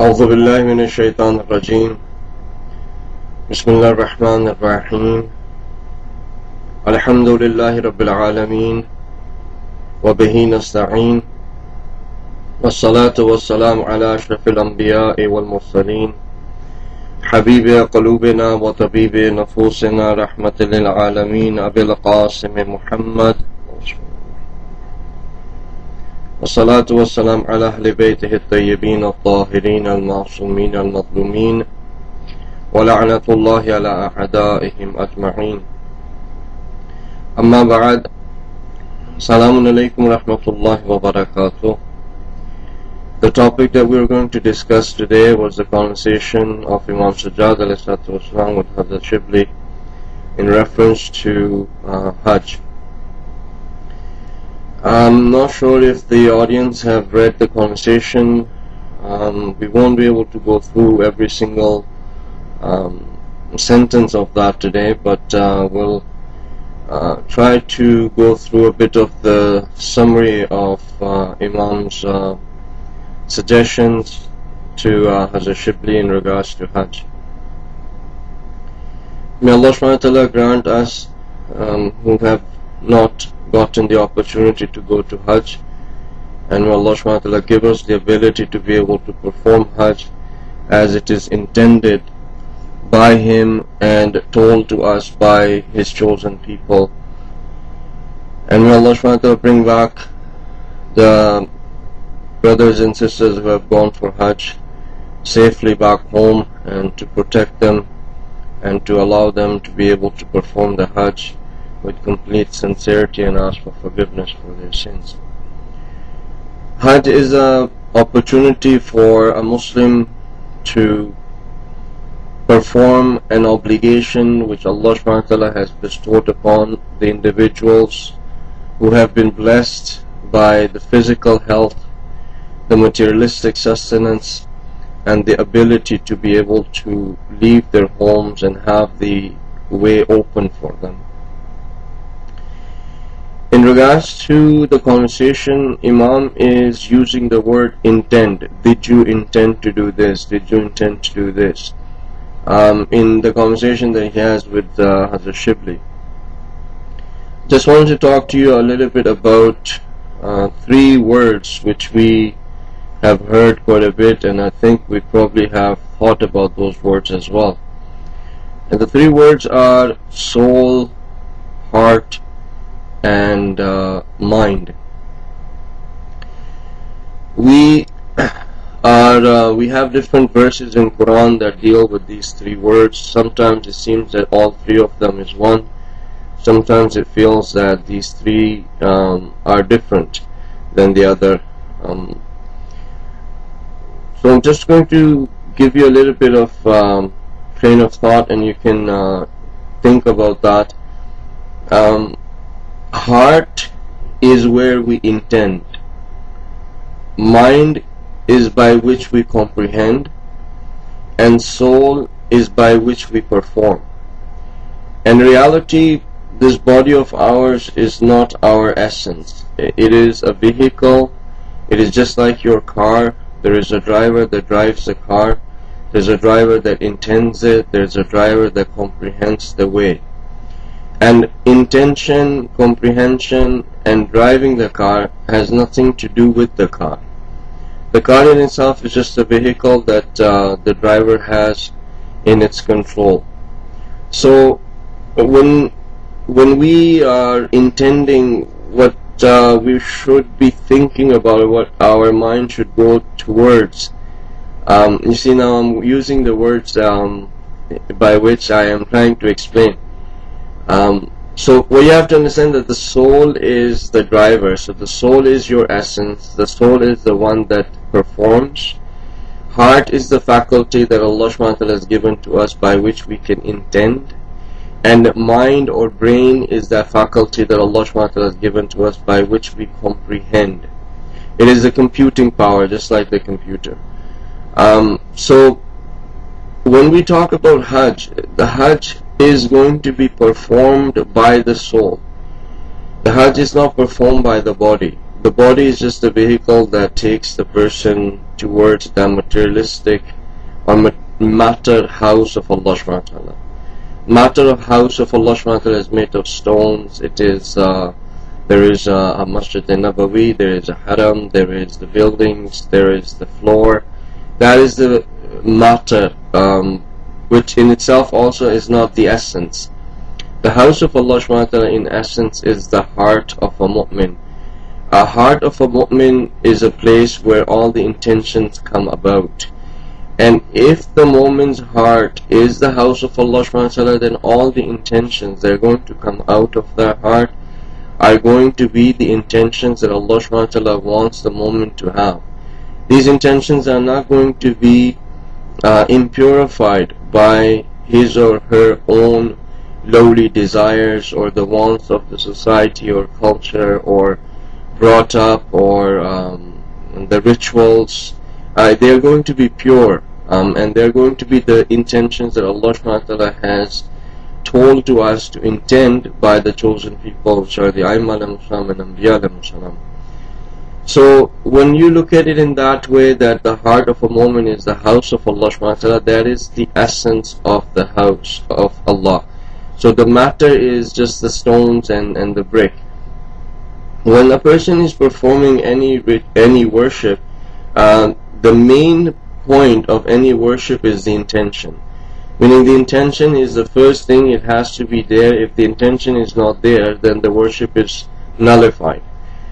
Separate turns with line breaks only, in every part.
أعوذ بالله من الشيطان الرجيم بسم الله الرحمن الرحيم الحمد لله رب العالمين وبه نستعين والصلاة والسلام على أشرف الأنبياء والمرسلين حبيب قلوبنا وطبيب نفوسنا رحمة للعالمين أبي القاسم محمد والصلاة والسلام على أهل بيته الطيبين الطاهرين المعصومين المظلومين ولعنة الله على أعدائهم أجمعين. أما بعد، Assalamu alaikum wa rahmatullahi wa barakatuh. The topic that we are going to discuss today was the conversation of Imam Sajjad ﷺ with Hazrat Shibli in reference to Hajj. I'm not sure if the audience have read the conversation. We won't be able to go through every single sentence of that today, but we'll try to go through a bit of the summary of Imam's suggestions to Hazrat Shibli in regards to Hajj. May Allah subhanahu wa ta'ala grant us who have not gotten the opportunity to go to Hajj, and may Allah subhanahu wa ta'ala give us the ability to be able to perform Hajj as it is intended by Him and told to us by His chosen people. And may Allah subhanahu wa ta'ala bring back the brothers and sisters who have gone for Hajj safely back home, and to protect them and to allow them to be able to perform the Hajj with complete sincerity and ask for forgiveness for their sins. Hajj is an opportunity for a Muslim to perform an obligation which Allah subhanahu wa ta'ala has bestowed upon the individuals who have been blessed by the physical health, the materialistic sustenance, and the ability to be able to leave their homes and have the way open for them. In regards to the conversation, Imam is using the word intend. Did you intend to do this? Did you intend to do this? In the conversation that he has with Hazrat Shibli. Just wanted to talk to you a little bit about three words which we have heard quite a bit, and I think we probably have thought about those words as well. And the three words are soul, heart, and mind. We have different verses in Quran that deal with these three words. Sometimes it seems that all three of them is one. Sometimes it feels that these three are different than the other. So I'm just going to give you a little bit of train of thought, and you can think about that. Heart is where we intend. Mind is by which we comprehend, and soul is by which we perform. In reality, this body of ours is not our essence. It is a vehicle. It is just like your car. There is a driver that drives the car. There's a driver that intends it. There's a driver that comprehends the way. And intention, comprehension, and driving the car has nothing to do with the car. The car in itself is just a vehicle that the driver has in its control. So when we are intending what we should be thinking about, what our mind should go towards, you see, now I'm using the words by which I am trying to explain. So what you have to understand, that the soul is the driver. So the soul is your essence. The soul is the one that performs. Heart is the faculty that Allah subhanahu wa ta'ala has given to us by which we can intend. And mind or brain is that faculty that Allah subhanahu wa ta'ala has given to us by which we comprehend. It is the computing power, just like the computer. So when we talk about Hajj, the Hajj is going to be performed by the soul. The Hajj is not performed by the body. The body is just a vehicle that takes the person towards the materialistic or matter house of Allah subhanahu wa ta'ala. Matter of house of Allah subhanahu wa ta'ala is made of stones. It is there is a Masjid al-Nabawi, there is a Haram, there is the buildings, there is the floor. That is the matter, which in itself also is not the essence. The house of Allah subhanahu wa ta'ala in essence is the heart of a mu'min. A heart of a mu'min is a place where all the intentions come about. And if the mu'min's heart is the house of Allah subhanahu wa ta'ala, then all the intentions that are going to come out of that heart are going to be the intentions that Allah subhanahu wa ta'ala wants the mu'min to have. These intentions are not going to be impurified by his or her own lowly desires or the wants of the society or culture or brought up or the rituals. They are going to be pure, and they are going to be the intentions that Allah subhanahu wa ta'ala has told to us to intend by the chosen people, which are the Aimma alayhimus salam and Anbiya alayhimus salam. So when you look at it in that way, that the heart of a moment is the house of Allah subhanahu wa ta'ala, that is the essence of the house of Allah. So the matter is just the stones and the brick. When a person is performing any worship, the main point of any worship is the intention. Meaning the intention is the first thing, it has to be there. If the intention is not there, then the worship is nullified.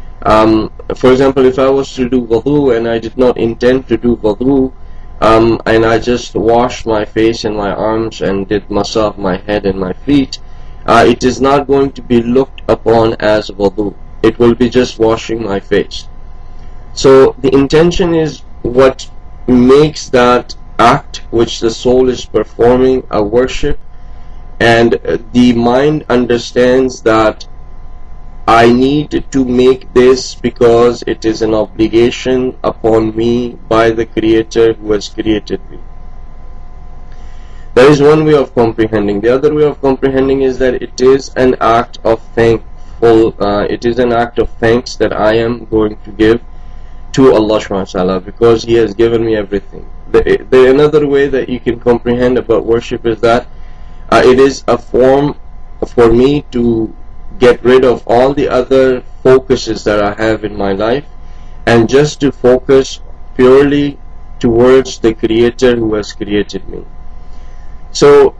For example, if I was to do wudu and I did not intend to do wudu, and I just washed my face and my arms and did masa of my head and my feet, it is not going to be looked upon as wudu. It will be just washing my face. So the intention is what makes that act which the soul is performing a worship, and the mind understands that I need to make this because it is an obligation upon me by the Creator who has created me. That is one way of comprehending. The other way of comprehending is that it is an act of thankful. It is an act of thanks that I am going to give to Allah subhanahu wa ta'ala because He has given me everything. Another way that you can comprehend about worship is that it is a form for me to get rid of all the other focuses that I have in my life and just to focus purely towards the Creator who has created me. So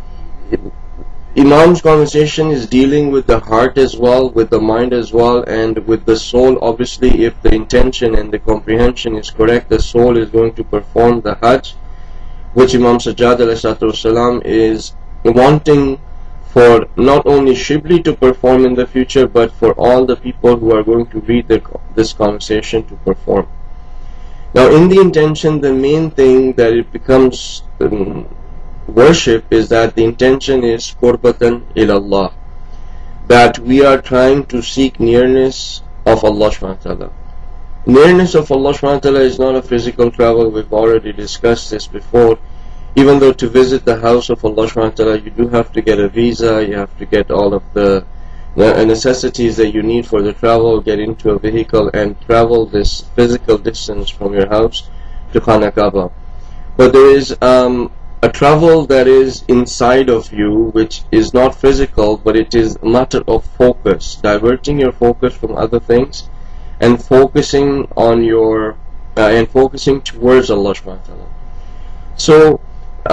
Imam's conversation is dealing with the heart as well, with the mind as well, and with the soul. Obviously, if the intention and the comprehension is correct, the soul is going to perform the Hajj, which Imam Sajjad ﷺ is wanting for not only Shibli to perform in the future, but for all the people who are going to read this conversation to perform. Now, in the intention, the main thing that it becomes worship is that the intention is qurbatan ilallah, that we are trying to seek nearness of Allah subhanahu wa ta'ala. Nearness of Allah subhanahu wa ta'ala is not a physical travel. We've already discussed this before. Even though to visit the house of Allah subhanahu wa ta'ala, you do have to get a visa, you have to get all of the necessities that you need for the travel, get into a vehicle and travel this physical distance from your house to Khana Kaaba. But there is a travel that is inside of you, which is not physical, but it is a matter of focus, diverting your focus from other things and focusing on your focusing towards Allah subhanahu wa ta'ala. So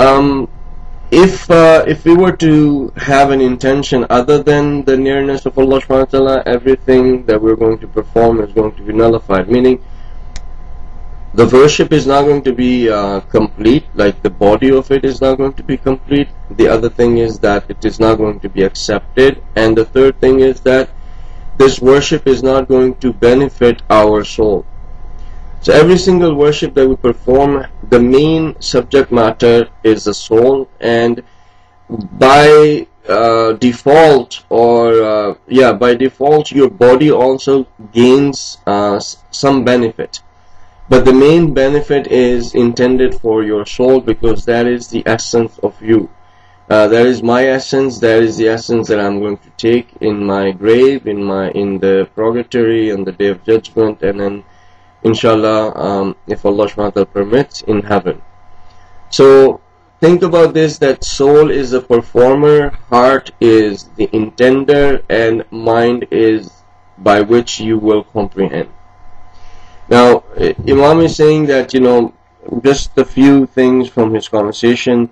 if we were to have an intention other than the nearness of Allah subhanahu wa ta'ala, everything that we're going to perform is going to be nullified, meaning the worship is not going to be complete, like the body of it is not going to be complete. The other thing is that it is not going to be accepted, and the third thing is that this worship is not going to benefit our soul. So every single worship that we perform, the main subject matter is the soul, and by default, by default, your body also gains some benefit. But the main benefit is intended for your soul, because that is the essence of you. That is my essence. That is the essence that I'm going to take in my grave, in the purgatory, and the day of judgment, and then inshallah, if Allah subhanahu wa ta'ala permits, in heaven. So think about this, that soul is the performer, heart is the intender, and mind is by which you will comprehend. Now, Imam is saying that, just a few things from his conversation.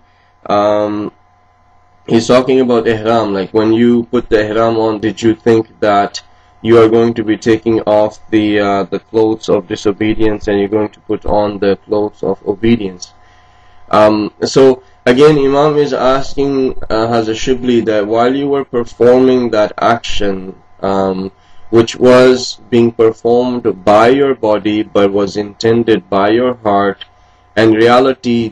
He's talking about ihram, like when you put the ihram on, did you think that you are going to be taking off the clothes of disobedience and you're going to put on the clothes of obedience? So again, Imam is asking Hazrat Shibli that while you were performing that action, which was being performed by your body but was intended by your heart, and reality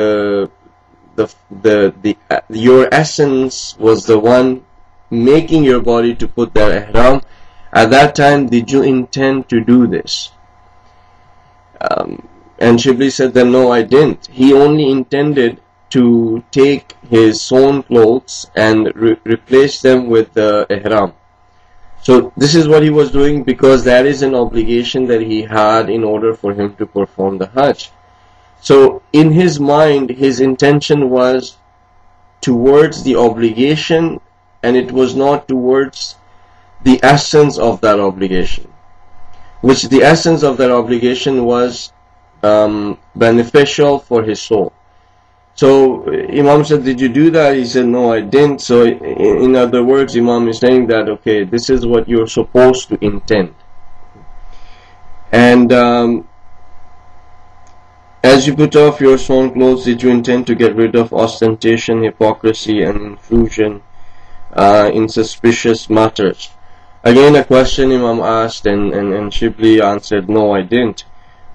your essence was the one making your body to put that ihram. At that time, did you intend to do this? And Shibli said that no, I didn't. He only intended to take his sewn clothes and replace them with the ihram. So this is what he was doing, because that is an obligation that he had in order for him to perform the Hajj. So in his mind, his intention was towards the obligation, and it was not towards the essence of that obligation, which the essence of that obligation was beneficial for his soul. So Imam said, did you do that? He said, no, I didn't. So in other words, Imam is saying that, okay, this is what you're supposed to intend. And as you put off your sewn clothes, did you intend to get rid of ostentation, hypocrisy, and intrusion in suspicious matters? Again, a question Imam asked, and Shibli answered, no, I didn't.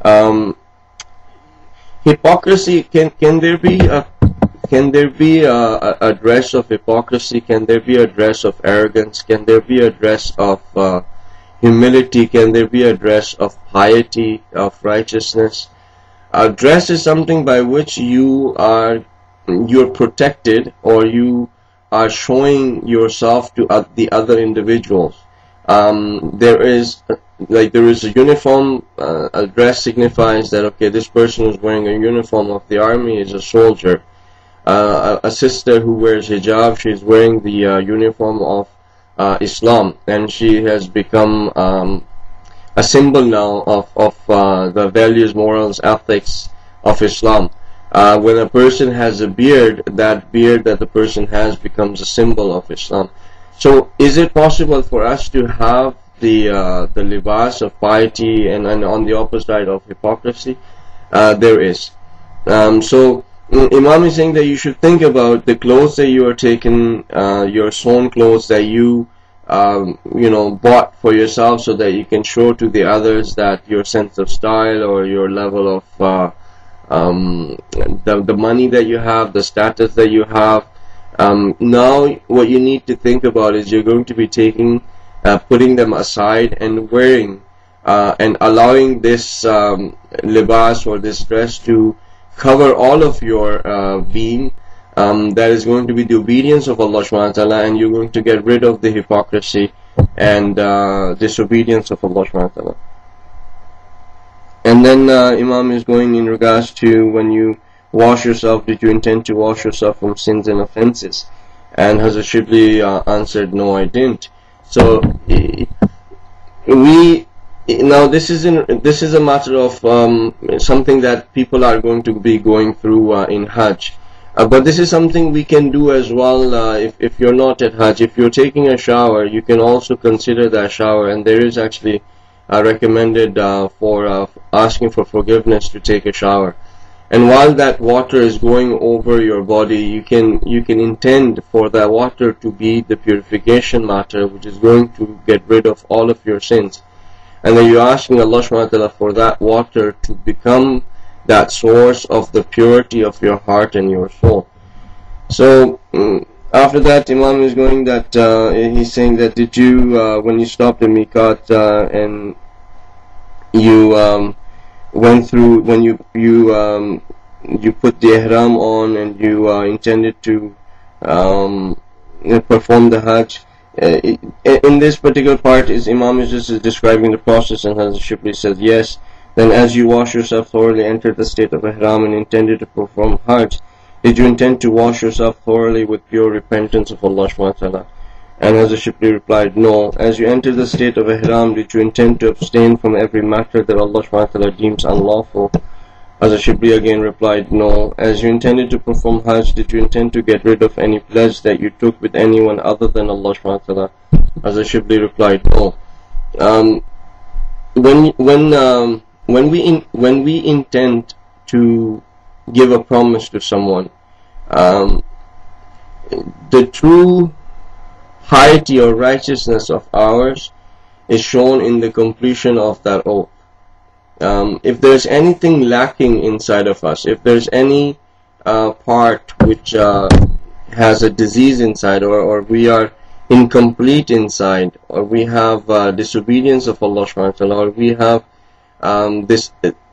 Hypocrisy, can there be a dress of hypocrisy? Can there be a dress of arrogance? Can there be a dress of humility? Can there be a dress of piety, of righteousness? A dress is something by which you're protected, or you are showing yourself to the other individuals. There is a uniform. A dress signifies that, okay, this person who's wearing a uniform of the army is a soldier. A sister who wears hijab, she's wearing the uniform of Islam, and she has become a symbol now of the values, morals, ethics of Islam. When a person has a beard, that beard that the person has becomes a symbol of Islam. So is it possible for us to have the libas of piety and on the opposite side of hypocrisy? There is. So Imam is saying that you should think about the clothes that you are taking, your sewn clothes that you bought for yourself, so that you can show to the others that your sense of style, or your level of the money that you have, the status that you have. Now what you need to think about is you're going to be taking, putting them aside and wearing and allowing this libas or this dress to cover all of your being. That is going to be the obedience of Allah subhanahu wa ta'ala, and you're going to get rid of the hypocrisy and disobedience of Allah subhanahu wa ta'ala. And then Imam is going in regards to when you wash yourself, did you intend to wash yourself from sins and offenses? And Hazrat Shibli answered, no, I didn't. So now this is a matter of something that people are going to be going through in Hajj. But this is something we can do as well if you're not at Hajj. If you're taking a shower, you can also consider that shower, and there is actually recommended for asking for forgiveness to take a shower. And while that water is going over your body, you can intend for that water to be the purification matter, which is going to get rid of all of your sins. And then you're asking Allah subhanahu wa ta'ala for that water to become that source of the purity of your heart and your soul. So after that, Imam is going that he's saying that did you when you stopped in Miqat and you went through, when you put the ihram on and you intended to perform the Hajj. In this particular part, Imam is just describing the process, and Hazrat Shibli says yes, Then as you wash yourself thoroughly, entered the state of ihram and intended to perform Hajj, did you intend to wash yourself thoroughly with pure repentance of Allah subhanahu wa ta'ala? And Hazrat Shibli replied, no. As you entered the state of ihram, did you intend to abstain from every matter that Allah subhanahu wa ta'ala deems unlawful? Hazrat Shibli again replied, no. As you intended to perform Hajj, did you intend to get rid of any pledge that you took with anyone other than Allah subhanahu wa ta'ala? Hazrat Shibli replied, no. When we intend to give a promise to someone, the true piety or righteousness of ours is shown in the completion of that oath. If there's anything lacking inside of us, if there's any part which has a disease inside, or we are incomplete inside, or we have disobedience of Allah subhanahu wa ta'ala, or we have this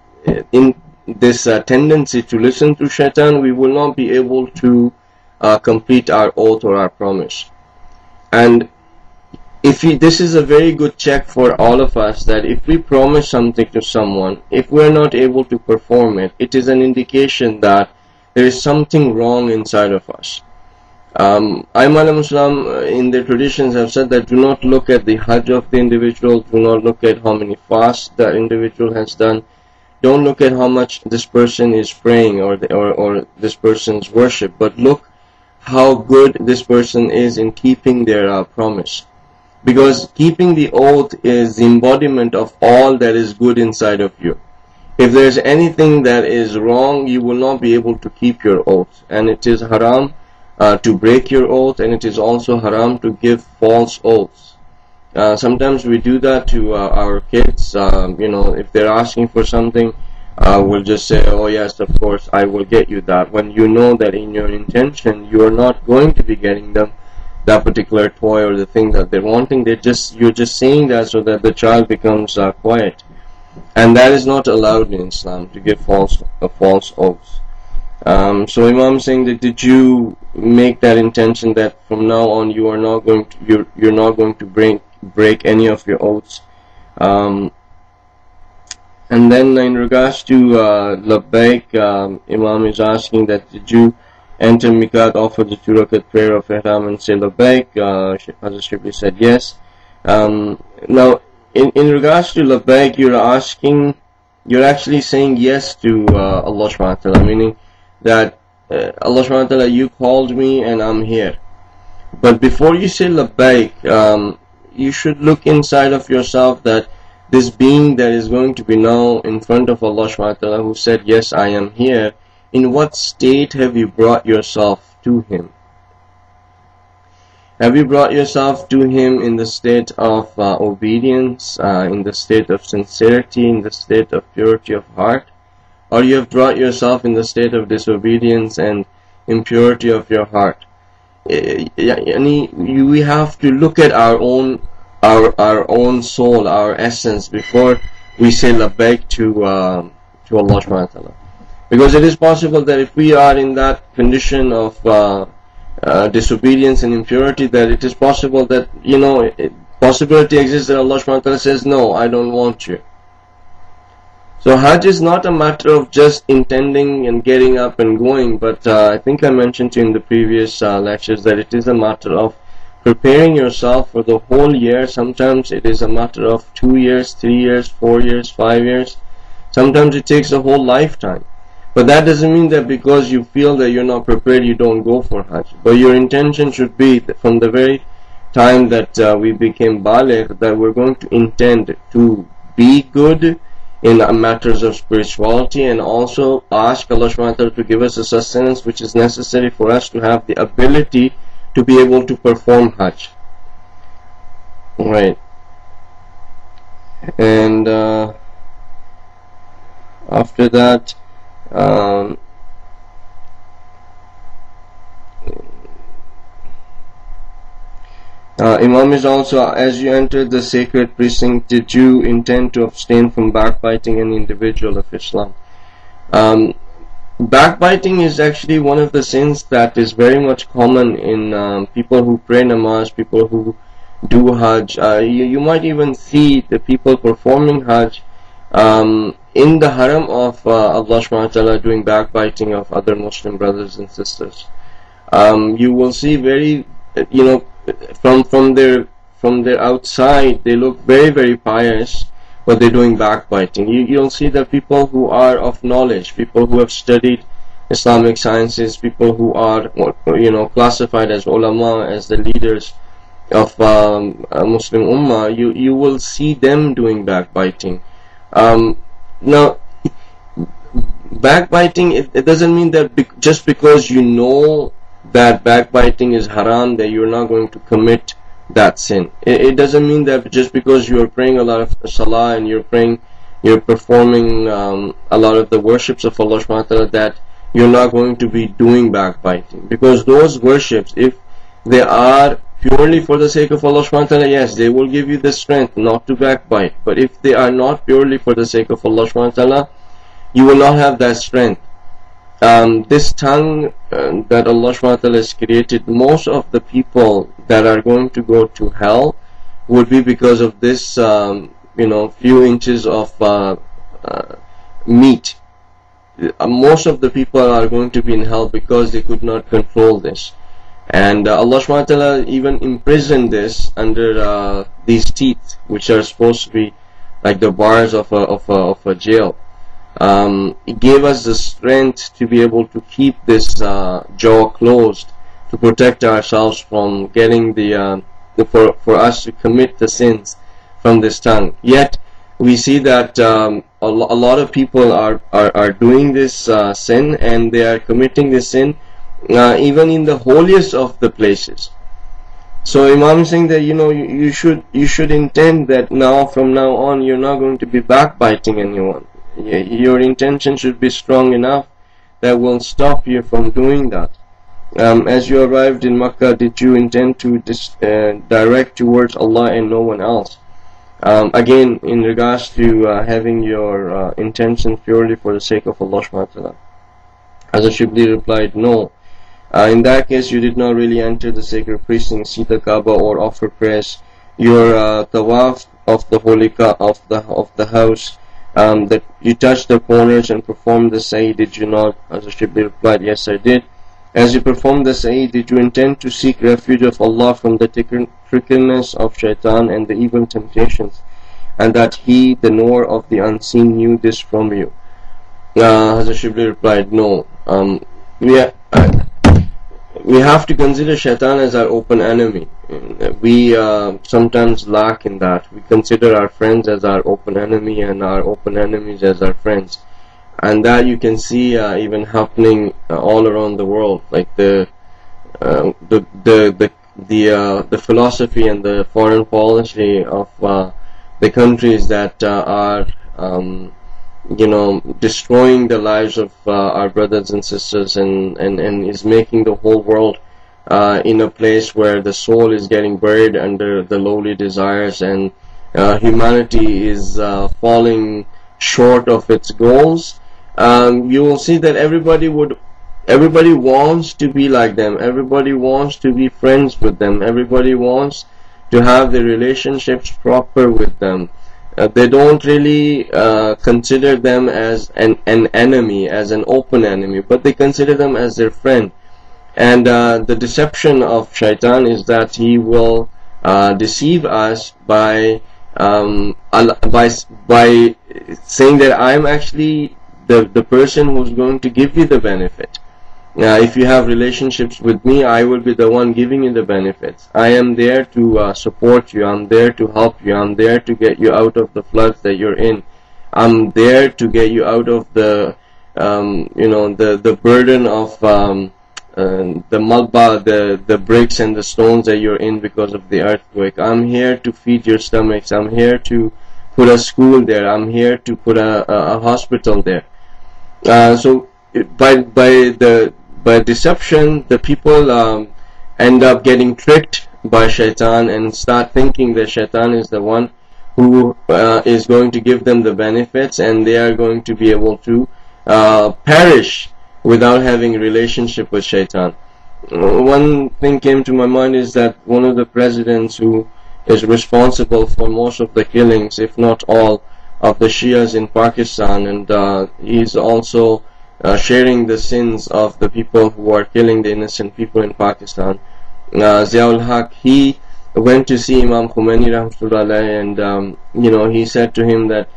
tendency to listen to shaitan, we will not be able to complete our oath or our promise. And this is a very good check for all of us, that if we promise something to someone, if we're not able to perform it, it is an indication that there is something wrong inside of us. Aimma al-Islam in their traditions have said that do not look at the Hajj of the individual, do not look at how many fasts that individual has done, don't look at how much this person is praying or this person's worship, but look how good this person is in keeping their promise. Because keeping the oath is the embodiment of all that is good inside of you. If there's anything that is wrong, you will not be able to keep your oath. And it is haram to break your oath, and it is also haram to give false oaths. Sometimes we do that to our kids. If they're asking for something, we'll just say, oh yes, of course, I will get you that, when you know that in your intention you are not going to be getting them that particular toy or the thing that they're wanting. You're just saying that so that the child becomes quiet, and that is not allowed in Islam, to give false oaths. So Imam is saying that, did you make that intention that from now on you are not going to you're not going to break any of your oaths? And then in regards to Labbaik, Imam is asking that, did you enter Miqat, offer the 2 rakat prayer of Ihram and say Labbaik? Hazrat Shibli said yes. Now in regards to Labbaik, you're actually saying yes to Allah subhanahu wa ta'ala, meaning that Allah subhanahu wa ta'ala, you called me and I'm here. But before you say Labbaik, you should look inside of yourself, that this being that is going to be now in front of Allah subhanahu wa ta'ala, who said yes, I am here, in what state have you brought yourself to him? Have you brought yourself to him in the state of obedience, in the state of sincerity, in the state of purity of heart? Or you have brought yourself in the state of disobedience and impurity of your heart? We have to look at our own soul, our essence, before we say Labbaik to Allah subhanahu wa ta'ala. Because it is possible that if we are in that condition of disobedience and impurity, that it is possible that, possibility exists that Allah subhanahu wa ta'ala says, no, I don't want you. So Hajj is not a matter of just intending and getting up and going, but I think I mentioned to you in the previous lectures that it is a matter of preparing yourself for the whole year. Sometimes it is a matter of 2 years, 3 years, 4 years, 5 years. Sometimes it takes a whole lifetime. But that doesn't mean that because you feel that you're not prepared, you don't go for Hajj. But your intention should be that from the very time that we became baligh, that we're going to intend to be good in matters of spirituality, and also ask Allah subhanahu wa ta'ala to give us a sustenance which is necessary for us to have the ability to be able to perform Hajj. Right. And after that, Imam is also, as you entered the sacred precinct, did you intend to abstain from backbiting an individual of Islam? Backbiting is actually one of the sins that is very much common in people who pray namaz, people who do Hajj. You might even see the people performing Hajj in the haram of Allah subhanahu wa ta'ala doing backbiting of other Muslim brothers and sisters. You will see very, from their outside they look very, very pious, but they're doing backbiting. You'll see that people who are of knowledge, people who have studied Islamic sciences, people who are classified as ulama, as the leaders of Muslim Ummah, you will see them doing backbiting. Now, backbiting, it doesn't mean that just because you know that backbiting is haram, that you're not going to commit that sin. It doesn't mean that just because you're praying a lot of salah and you're performing a lot of the worships of Allah subhanahu wa ta'ala, that you're not going to be doing backbiting. Because those worships, if they are purely for the sake of Allah subhanahu wa ta'ala, yes, they will give you the strength not to backbite. But if they are not purely for the sake of Allah subhanahu wa ta'ala, you will not have that strength. This tongue that Allah subhanahu wa ta'ala has created, most of the people that are going to go to hell would be because of this few inches of meat. Most of the people are going to be in hell because they could not control this. And Allah subhanahu wa ta'ala even imprisoned this under these teeth, which are supposed to be like the bars of a jail. It gave us the strength to be able to keep this jaw closed, to protect ourselves from getting for us to commit the sins from this tongue. Yet we see that a lot of people are doing this sin, and they are committing this sin even in the holiest of the places. So Imam is saying that you should intend that from now on you're not going to be backbiting anyone. Your intention should be strong enough that will stop you from doing that. As you arrived in Makkah, did you intend to direct towards Allah and no one else? Again, in regards to having your intention purely for the sake of Allah subhanahu wa ta'ala, Hazrat Shibli replied, no. In that case, you did not really enter the sacred precincts, see the Kaaba, or offer prayers. Your tawaf of the holy of the house, that you touched the corners and performed the sa'i, did you not? Hazrat Shibli replied, yes, I did. As you performed the sa'i, did you intend to seek refuge of Allah from the trickiness of shaitan and the evil temptations, and that He, the knower of the unseen, knew this from you? Hazrat Shibli replied, no. We have to consider shaitan as our open enemy. We sometimes lack in that. We consider our friends as our open enemy and our open enemies as our friends. And that you can see even happening all around the world, like the philosophy and the foreign policy of the countries that are destroying the lives of our brothers and sisters, and is making the whole world in a place where the soul is getting buried under the lowly desires, and humanity is falling short of its goals. You will see that everybody wants to be like them, everybody wants to be friends with them, everybody wants to have the relationships proper with them. They don't really consider them as an enemy, as an open enemy, but they consider them as their friend. And the deception of shaitan is that he will deceive us by saying that I'm actually the person who's going to give you the benefit. If you have relationships with me, I will be the one giving you the benefits. I am there to support you. I'm there to help you. I'm there to get you out of the floods that you're in. I'm there to get you out of the burden of the malba, the bricks and the stones that you're in because of the earthquake. I'm here to feed your stomachs. I'm here to put a school there. I'm here to put a hospital there. So by deception, the people end up getting tricked by shaitan and start thinking that shaitan is the one who is going to give them the benefits, and they are going to be able to perish without having a relationship with shaitan. One thing came to my mind is that one of the presidents who is responsible for most of the killings, if not all, of the Shias in Pakistan, and he's also sharing the sins of the people who are killing the innocent people in Pakistan. Ziaul Haq, he went to see Imam Khomeini rahmatullah, and he said to him that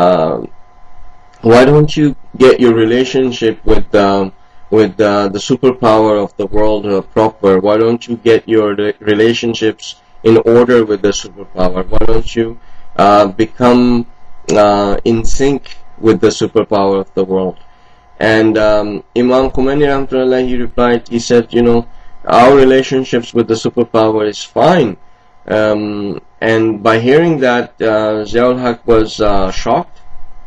why don't you get your relationship with the superpower of the world proper? Why don't you get your relationships in order with the superpower? Why don't you become in sync with the superpower of the world? And Imam Khomeini rahmatullah, he replied, he said, our relationships with the superpower is fine. And by hearing that, Ziaul Haq was shocked.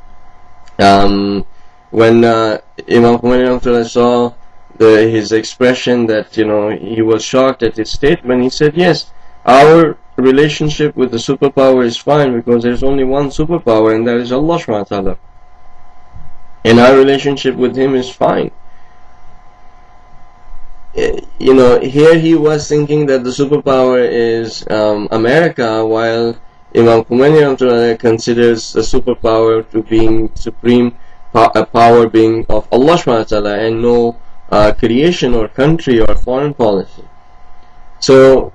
When Imam Khomeini saw his expression that he was shocked at his statement, he said, yes, our relationship with the superpower is fine because there's only one superpower, and that is Allah subhanahu wa ta'ala, and our relationship with him is fine. Here he was thinking that the superpower is America, while Imam Khomeini considers the superpower to being supreme power being of Allah subhanahu wa ta'ala, and no creation or country or foreign policy. So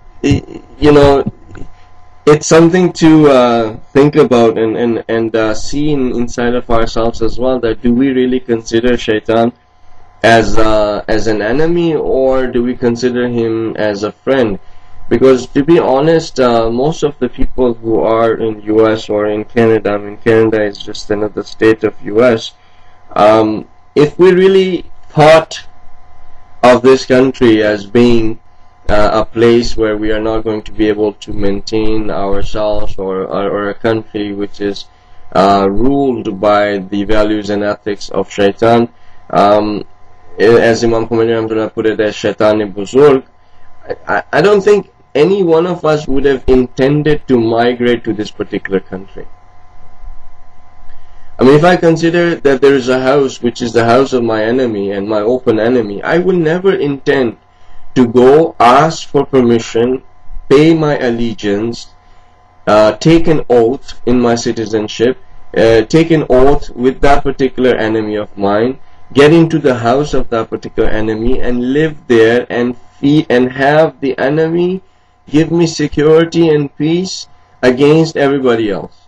it's something to think about and see inside of ourselves as well, that do we really consider Shaitan as an enemy, or do we consider him as a friend? Because to be honest, most of the people who are in US or in Canada, I mean Canada is just another state of US, if we really thought of this country as being a place where we are not going to be able to maintain ourselves, or a country which is ruled by the values and ethics of Shaitan, as Imam Khomeini put it, as Shaitani Buzurg, I don't think any one of us would have intended to migrate to this particular country. I mean, if I consider that there is a house which is the house of my enemy and my open enemy, I would never intend to go ask for permission, pay my allegiance, take an oath in my citizenship, take an oath with that particular enemy of mine, get into the house of that particular enemy and live there and feed and have the enemy give me security and peace against everybody else.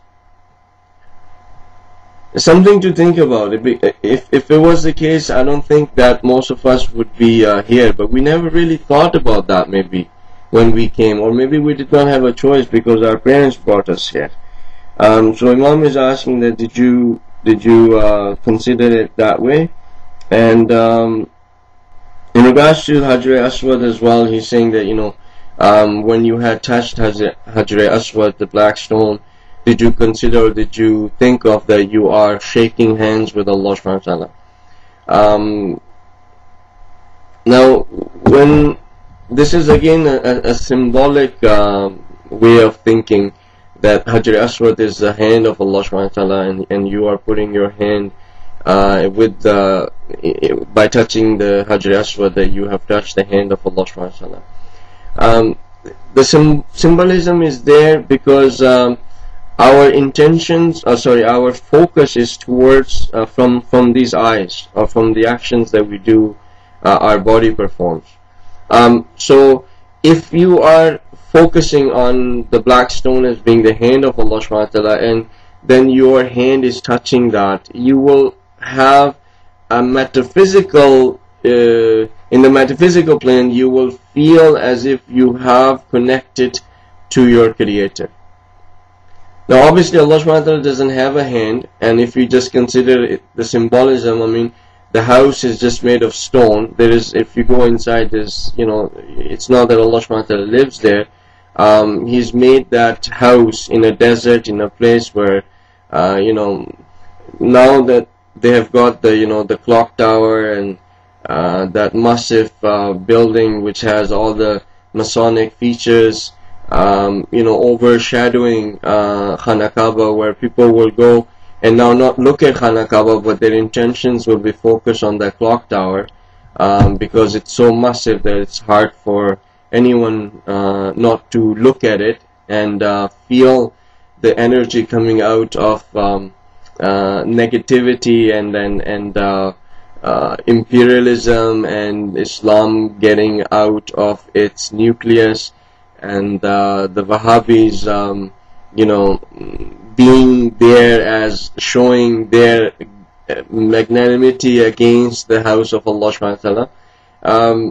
Something to think about. If it was the case, I don't think that most of us would be here, but we never really thought about that maybe when we came, or maybe we did not have a choice because our parents brought us here. So Imam is asking that did you consider it that way? And in regards to Hajar Aswad as well, he's saying that when you had touched Hajar Aswad, the black stone, did you consider, or did you think of that you are shaking hands with Allah subhanahu wa ta'ala? Now, when this is again a symbolic way of thinking, that Hajar Aswad is the hand of Allah subhanahu wa ta'ala, and you are putting your hand by touching the Hajar Aswad, that you have touched the hand of Allah subhanahu wa ta'ala. The symbolism is there because our intentions, our focus is towards from these eyes, or from the actions that we do, our body performs. So if you are focusing on the black stone as being the hand of Allah subhanahu wa ta'ala, and then your hand is touching that, you will have a metaphysical, in the metaphysical plane, you will feel as if you have connected to your Creator. Now obviously Allah subhanahu wa ta'ala doesn't have a hand, and if you just consider the symbolism, I mean, the house is just made of stone. There is, if you go inside, there's, it's not that Allah subhanahu wa ta'ala lives there. He's made that house in a desert, in a place where, now that they have got the clock tower and that massive building which has all the Masonic features, overshadowing Khana Kaaba, where people will go and now not look at Khana Kaaba, but their intentions will be focused on that clock tower, because it's so massive that it's hard for anyone not to look at it and feel the energy coming out of negativity and imperialism, and Islam getting out of its nucleus, and the Wahhabis, being there as showing their magnanimity against the house of Allah subhanahu wa ta'ala.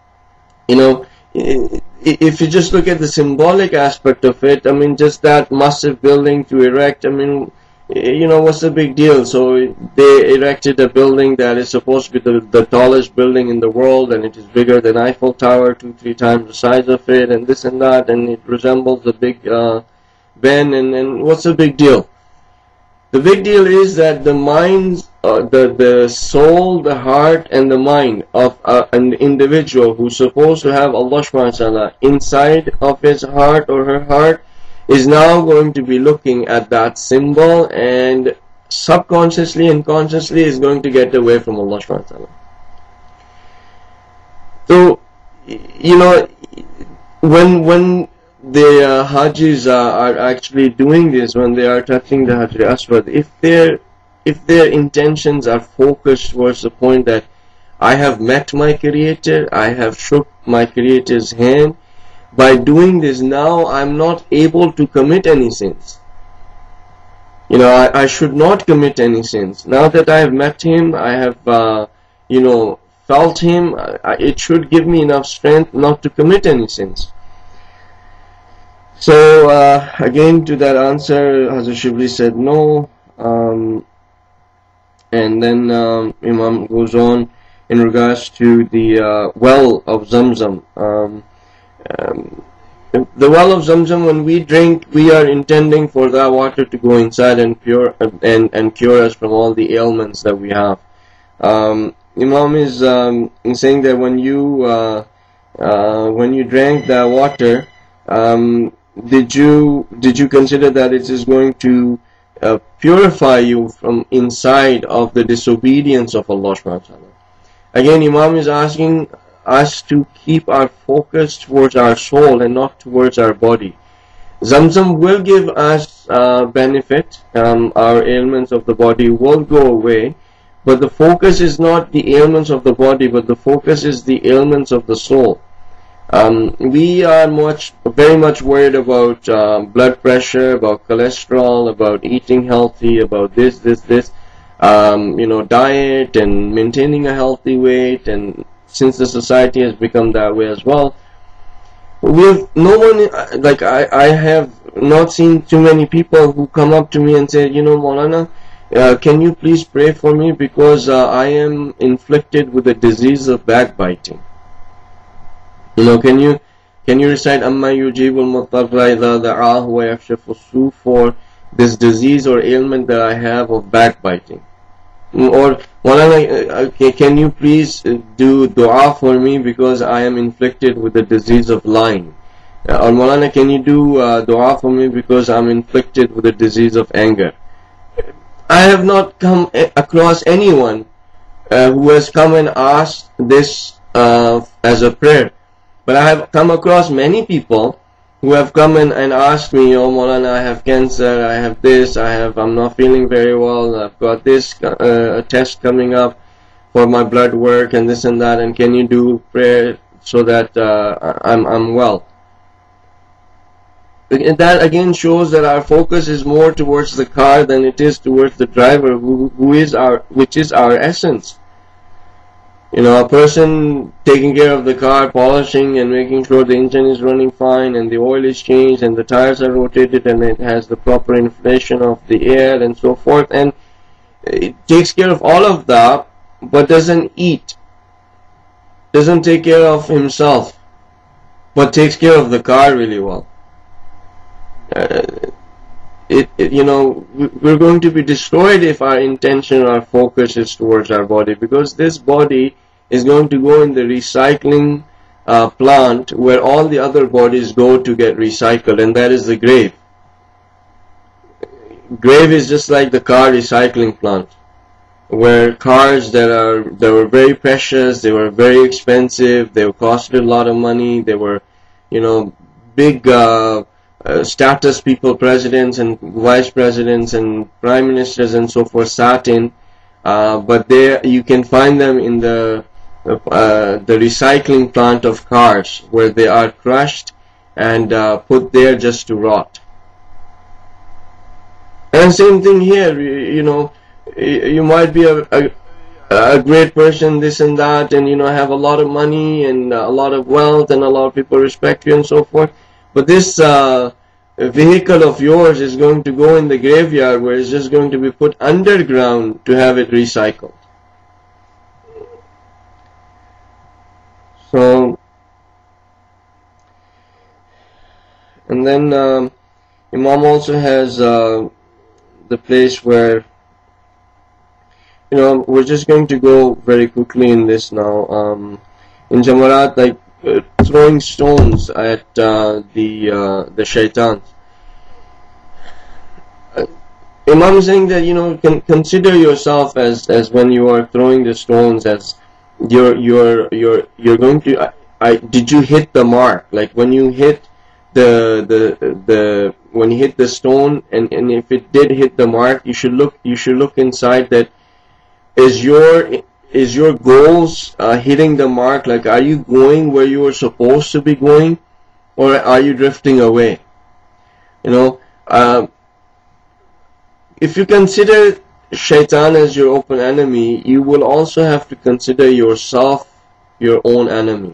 If you just look at the symbolic aspect of it, I mean, just that massive building to erect, I mean, what's the big deal? So they erected a building that is supposed to be the tallest building in the world, and it is bigger than Eiffel Tower, 2-3 times the size of it, and this and that, and it resembles the Big Ben, and what's the big deal? The big deal is that the mind, the soul, the heart, and the mind of an individual who's supposed to have Allah subhanahu wa ta'ala inside of his heart or her heart is now going to be looking at that symbol, and subconsciously and consciously is going to get away from Allah subhanahu wa ta'ala. So, when the Hajis are actually doing this, when they are touching the Hajar Aswad, if their intentions are focused towards the point that I have met my Creator, I have shook my Creator's hand, by doing this now I'm not able to commit any sins. I should not commit any sins. Now that I have met Him, I have felt Him, it should give me enough strength not to commit any sins. So again, to that answer, Hazrat Shibli said no, and then Imam goes on in regards to the well of Zamzam. The well of Zamzam, when we drink, we are intending for that water to go inside and cure us from all the ailments that we have. Imam is saying that when you drank that water, did you consider that it is going to purify you from inside of the disobedience of Allah subhanahu wa ta'ala? Again, Imam is asking us to keep our focus towards our soul and not towards our body. Zamzam will give us benefit. Our ailments of the body will go away, but the focus is not the ailments of the body, but the focus is the ailments of the soul. We are very much worried about blood pressure, about cholesterol, about eating healthy, about this, diet and maintaining a healthy weight, and since the society has become that way as well, I have not seen too many people who come up to me and say, Maulana, can you please pray for me because I am inflicted with the disease of backbiting. Can you recite Amma yujibul mutarra idha da'ahu wa yakshifu su for this disease or ailment that I have of backbiting? Or can you please do dua for me because I am inflicted with the disease of lying? Or Maulana, can you do dua for me because I am inflicted with the disease of anger? I have not come across anyone who has come and asked this as a prayer. But I have come across many people who have come and asked me, oh Maulana, I have cancer, I have this, I'm not feeling very well, I've got this test coming up for my blood work and this and that, and can you do prayer so that I'm well? And that again shows that our focus is more towards the car than it is towards the driver, which is our essence. A person taking care of the car, polishing and making sure the engine is running fine and the oil is changed and the tires are rotated and it has the proper inflation of the air and so forth, and it takes care of all of that, but doesn't eat, doesn't take care of himself, but takes care of the car really well. We're going to be destroyed if our intention, our focus is towards our body, because this body is going to go in the recycling plant where all the other bodies go to get recycled, and that is the grave. Grave is just like the car recycling plant, where cars that were very precious, they were very expensive, they costed a lot of money, they were, big status people, presidents and vice presidents and prime ministers and so forth sat in, but there you can find them in the recycling plant of cars, where they are crushed and put there just to rot. And same thing here, you know, you might be a great person, this and that, and you know, have a lot of money and a lot of wealth and a lot of people respect you and so forth, but this vehicle of yours is going to go in the graveyard, where it's just going to be put underground to have it recycled. So, and then Imam also has the place where, you know, we're just going to go very quickly in this now. In Jamarat, like throwing stones at the shaitans. Imam is saying that, you know, consider yourself as when you are throwing the stones, as you're going to. Did you hit the mark? Like when you hit when you hit the stone, and if it did hit the mark, you should look inside, that is your goals hitting the mark? Like, are you going where you are supposed to be going, or are you drifting away? You know, if you consider shaitan as your open enemy, you will also have to consider yourself your own enemy.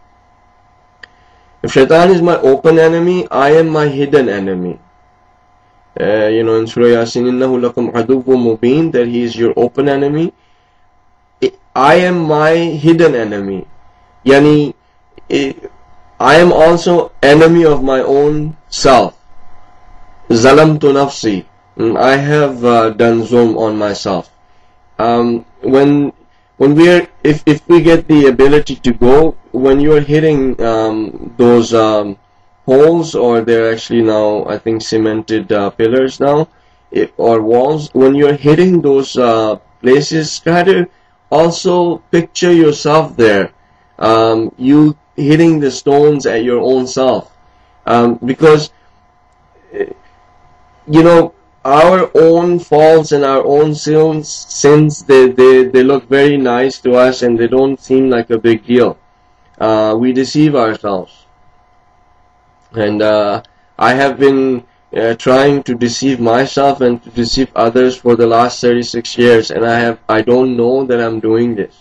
If shaitan is my open enemy, I am my hidden enemy. You know, in Surah Yasin, إِنَّهُ لَكُمْ عَدُوٌّ مُبِينٌ, that he is your open enemy. I am my hidden enemy. Yani, I am also enemy of my own self. Zalamtu nafsi. I have done zulm on myself. When we are, if we get the ability to go, when you are hitting those holes, or they're actually now, I think, cemented pillars now, or walls, when you're hitting those places, try to also picture yourself there, you hitting the stones at your own self, because, you know, our own faults and our own sins, they look very nice to us, and they don't seem like a big deal. We deceive ourselves, and I have been trying to deceive myself and to deceive others for the last 36 years, and I don't know that I'm doing this.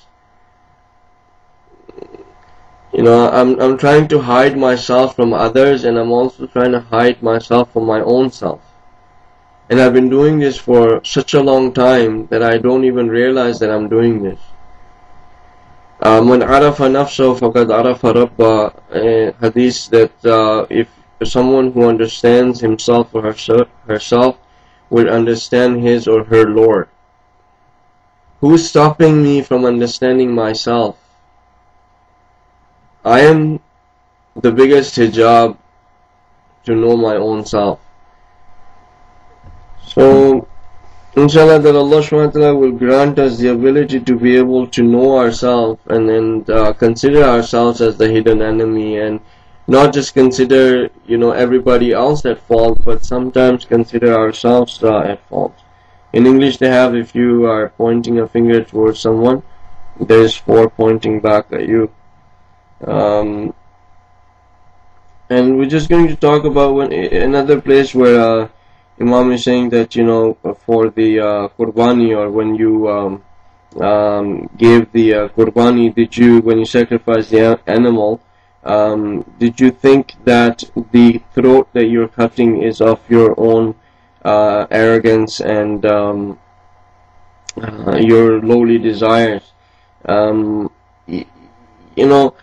You know, I'm trying to hide myself from others, and I'm also trying to hide myself from my own self. And I've been doing this for such a long time that I don't even realize that I'm doing this. Man arafa nafsahu faqad arafa rabba, hadith, that if someone who understands himself or herself will understand his or her Lord. Who's stopping me from understanding myself? I am the biggest hijab to know my own self. So, inshallah, that Allah subhanahu wa ta'ala will grant us the ability to be able to know ourselves, and then consider ourselves as the hidden enemy, and not just consider, you know, everybody else at fault, but sometimes consider ourselves at fault. In English they have, if you are pointing a finger towards someone, there is 4 pointing back at you. And we're just going to talk about another place where Imam is saying that, you know, for the qurbani, or when you gave the qurbani, when you sacrificed the animal, did you think that the throat that you're cutting is of your own arrogance and your lowly desires? You know,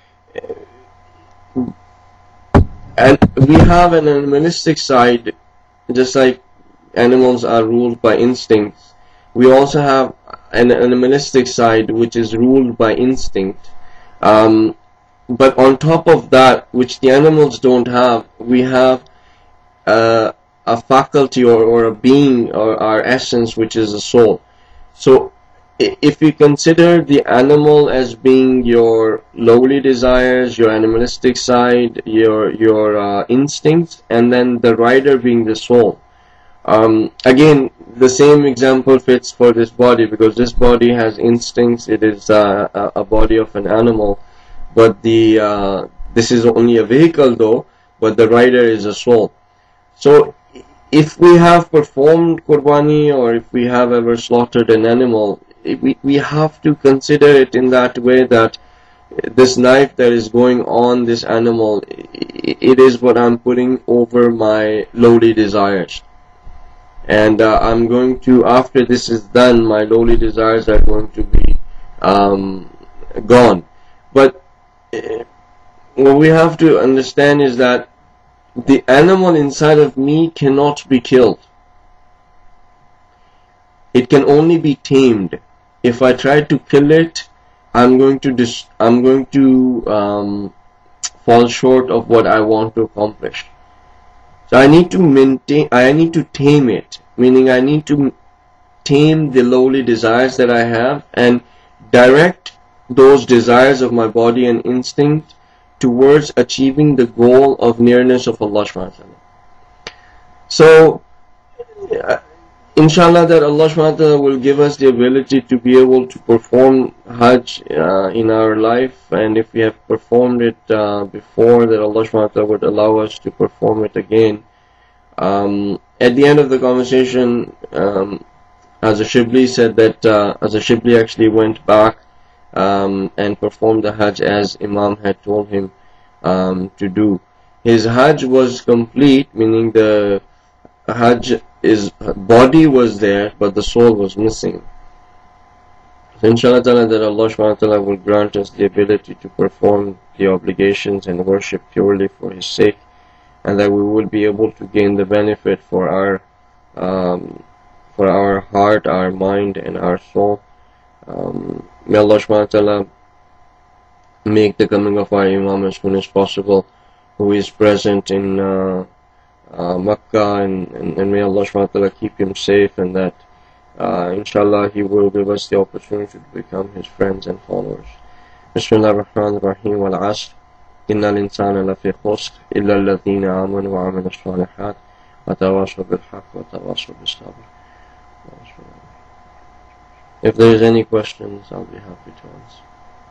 and we have an animalistic side, just like animals are ruled by instincts. We also have an animalistic side which is ruled by instinct. But on top of that, which the animals don't have, we have a faculty or a being, or our essence, which is a soul. So if you consider the animal as being your lowly desires, your animalistic side, your instincts, and then the rider being the soul. Again, the same example fits for this body, because this body has instincts. It is a body of an animal, but this is only a vehicle though, but the rider is a soul. So if we have performed Qurbani, or if we have ever slaughtered an animal, we have to consider it in that way, that this knife that is going on this animal, it is what I'm putting over my lowly desires. And I'm going to, after this is done, my lowly desires are going to be gone. But what we have to understand is that the animal inside of me cannot be killed. It can only be tamed. If I try to kill it, I'm going to fall short of what I want to accomplish. So I need to tame it, meaning I need to tame the lowly desires that I have and direct those desires of my body and instinct towards achieving the goal of nearness of Allah subhanahu wa ta'ala. So inshallah that Allah subhanahu wa ta'ala will give us the ability to be able to perform Hajj in our life, and if we have performed it before, that Allah subhanahu wa ta'ala would allow us to perform it again. At the end of the conversation, Hazrat Shibli said that Hazrat Shibli actually went back and performed the Hajj as Imam had told him to do. His Hajj was complete, meaning the Hajj, his body was there, but the soul was missing. So inshallah ta'ala that Allah subhanahu wa ta'ala will grant us the ability to perform the obligations and worship purely for His sake, and that we will be able to gain the benefit for our heart, our mind, and our soul. May Allah subhanahu wa ta'ala make the coming of our Imam as soon as possible, who is present in Makkah, and may Allah subhanahu wa ta'ala keep him safe, and that inshallah he will give us the opportunity to become his friends and followers. Bismillah ar-Rahman ar-Rahim, wal asr, inna al-insana lafi khusr, illa alladhina amanu wa amilu s-salihat, wa tawasaw bil-haqq wa tawasaw bis-sabr. If there is any questions, I'll be happy to answer.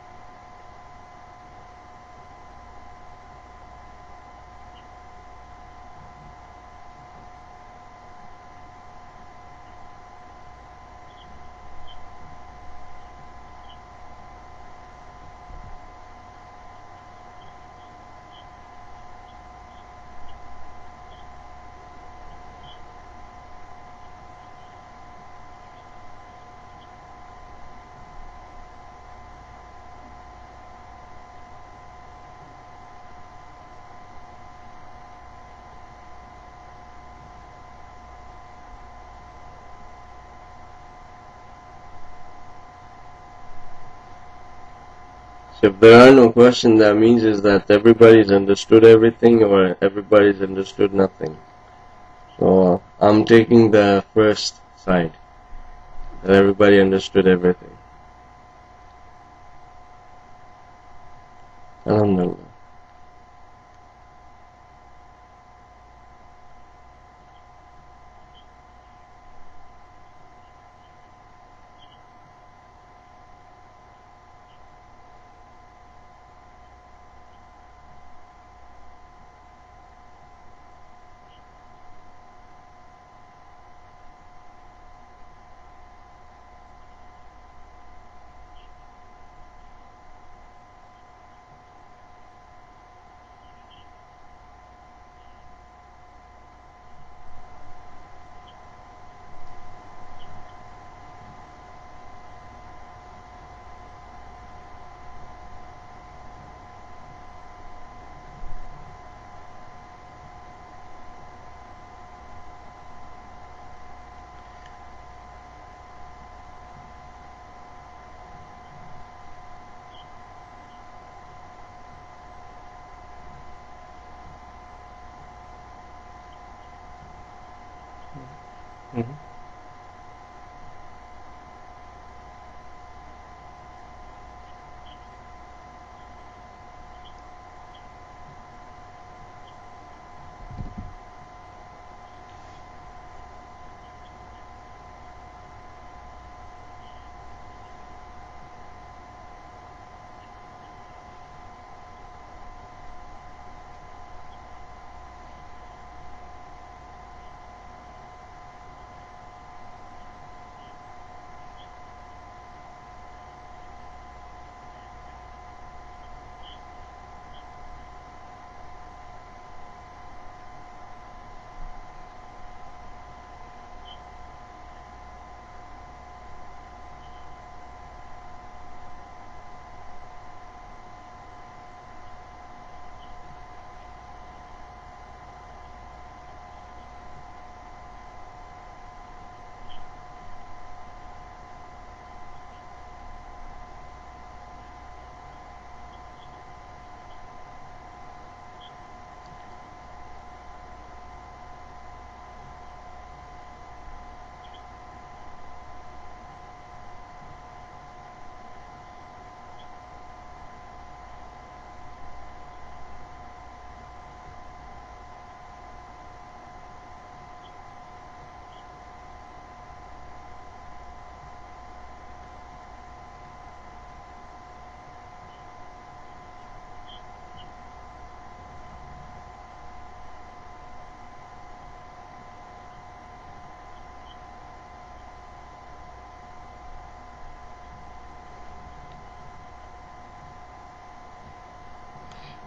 So if there are no questions, that means is that everybody's understood everything, or everybody's understood nothing. So I'm taking the first side, that everybody understood everything. Alhamdulillah.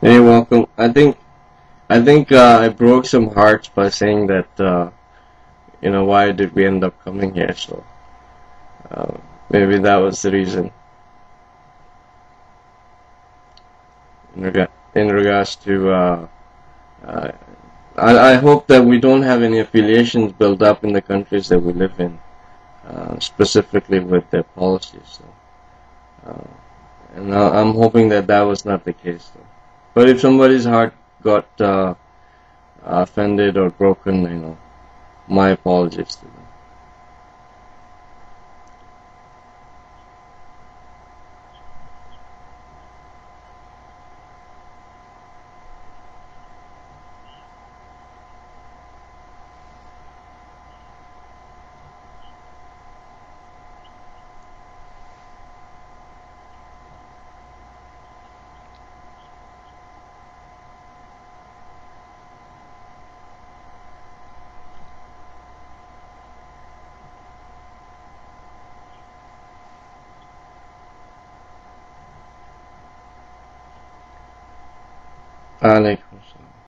You're welcome. I think I broke some hearts by saying that why did we end up coming here? So uh, maybe that was the reason in regards to. Uh, I hope that we don't have any affiliations built up in the countries that we live in, specifically with their policies. So, and I'm hoping that that was not the case. Though. But if somebody's heart got offended or broken, my apologies to them. Alaikum.